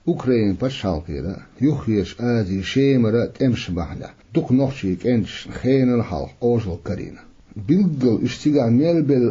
أوكرين بشالكيرا يخيش آدي شيمرا تمش بحنا دوك نوخشيك انش خين الحلق أوجل كرينا بيلقل اشتغال ميلبل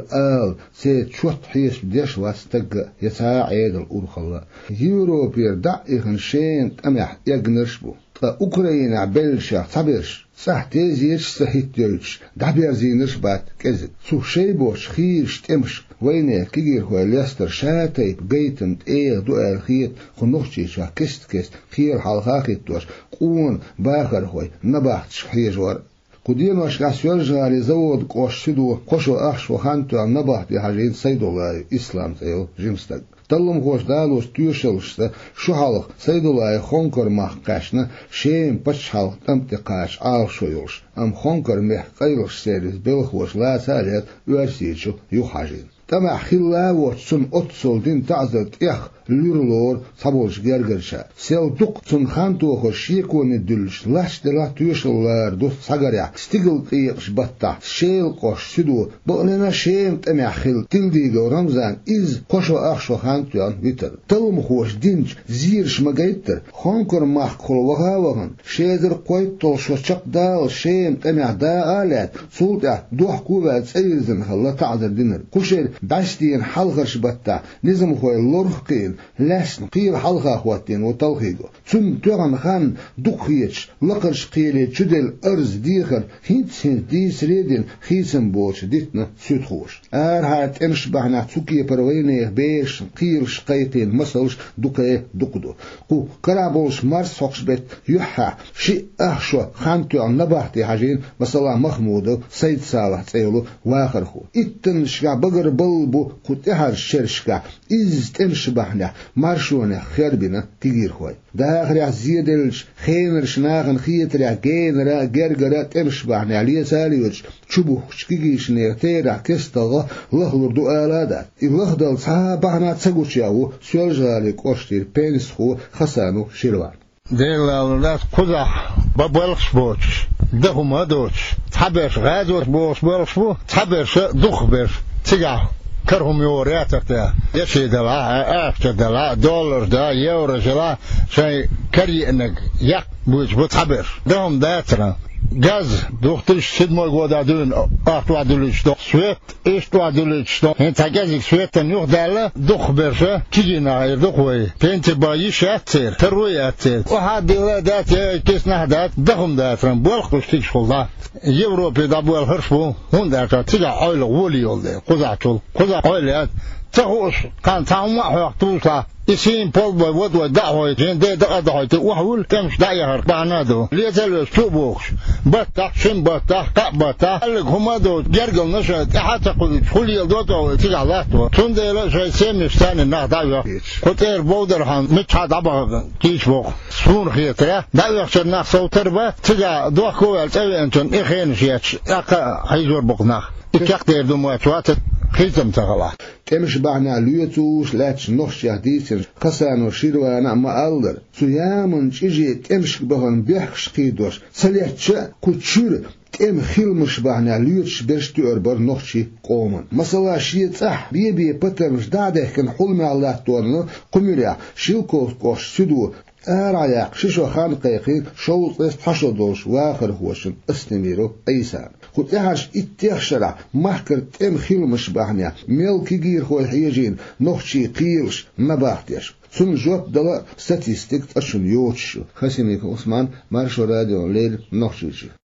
سيد شوط حيش بديش واستق يساع عيد الأورخلا يوروبير دعيخن شين تمح يجنرشبو أوكرين عبلشا صبرش صح تيزيش صحيت جيش دعبير زينش بات كذب سو شيبوش خيرش تمش وينه كيجير هو ليستر شاتي بيتن دوال خيط خنوخشي شا كست خير حلقاقي توش قون باخر هوي نباحتش خيجور قديم أشكاسيون جاري زود قوش سدو قوشو أخشو خانتو عن نباحت يحاجين سيدولاي إسلام زيو جيمستق تلم خوش دالوش تيوشلشتا شو حلق سيدولاي خونكر محقاشنا شيم بش حلق تمتقاش آخشو يوش أم خونكر محقايلش سيريس بلخوش لا ساليت وارسيشو يوحاجين تما خلا واتسون أتصل دين تعزت لورلور صبولش جرجرشا سيل دوق تون خانتو خشيكون الدلش لاش دلا تيوشلار دوس ساغريا ستيغل قيقش بطا شيل قوش سدو بقلنا شيم تمع خل تلديغو رمزان إز قوشو أخشو خانتوان ويتر تلوم خوش دينج زيرش مغايتر خانكر محقل وغاوغن شيدر قويت طلشو شق دال شيم تمع دا آلات سولتا دوح كوبات سيزن خلا تعذر دينر كوشير داشتين حلقش بطا نظم خوي اللورخقين لاسن قيل حلقة أخواتين وطلقيقو ثم تغن خان دقيتش لقرش قيلي جدل أرز ديخر هيتسين دي سريدين خيسن بوش ديتنا سيدخوش هات انش بحنا تسوكي پروينيه بيش قيلش قيتين مسلش دقيه دقدو قو كرابوش مارس سوكش بيت يحا شي أخشو خانتو عن نباحتي حاجين مثلا محمودو سيد صالح تسيلو واخرخو اتنشكا بقر بلبو كتهر شرشكا إز تنش بحنا مارشونه خربنا تغير خوي داخل زيدلش خينرش ناغن خيترا جينرا جرجرا تمش بحنا عليه ساليوش شبو شكيش نيرتيرا كستغا لهلر دو آلادات إلهدل صابحنا تسقوشياو سيولجالي كوشتير بينسخو خسانو شيروان ديلالات قزح ببلخش بوش دهما دوش تحبش غازوش بوش تحبش دخبش تيجا كرهم يورياتك ده يشي دلا أكتر دلا دولار ده يورو جلا شيء كري إنك يق بوش بتحبر دهم داتنا غاز دوختش سيد مول غودا دون أختوا دولش دو سويت إشتوا دولش دو هن تجازك سويت نيوخ دالا دوخ برشة تيجي ناير دوخوي بنت بايش أتير تروي أتير وهاد دلا دات كيس نهدات دهم داترن بولخش تيجي خلا يوروبي دابول هرشبو هون داتا تيجي عيل ولي يولد قزعتول قزع عيلات تهوش كان تعمق وقتوسا يسين بول ودو دعوة جين ده دعوة وحول تمش دايهر بعنادو ليزال سوبوش بطاق شن بطاق قبطاق قالك هما دو جرقل نشأت حتى كل يلدوتو تجعلاتو تنده لا شيء سيمش تاني الناس دايوه كتير بودرهان متحد عبا كيش بوخ سون خيطرة دايوه شرناق صوتر با تجع دوخو التوي انتون اخين شياتش اقا حيزور بقناق اكاقتير دو مواتوات خيزم تغلا تمش بعنا ليوتوش لاتش نخش ديسن قسانو شيروانا ما ألدر سيامن تيجي تمش بهن بيحكش قيدوش سليتش كتشير تم خيلمش بعنا ليوتش برش توربر نخشي قومن مثلا شي صح بيبي بترش داده كن حلم الله تورنو قميريا شيلكو كوش سدو رايق شيشو خان قيقين شوط استحشو دوش واخر هوشن استميرو ايسان قلت اهاش اتخشرع محكر تم خيلمش بحنيا ملكي غير هو الحيجين نخشي قيلش نباحتيش ثم جواب دلا ستاتيستيك تشن يوتشو خسيميك عثمان مارشو راديو ليل نخشيشي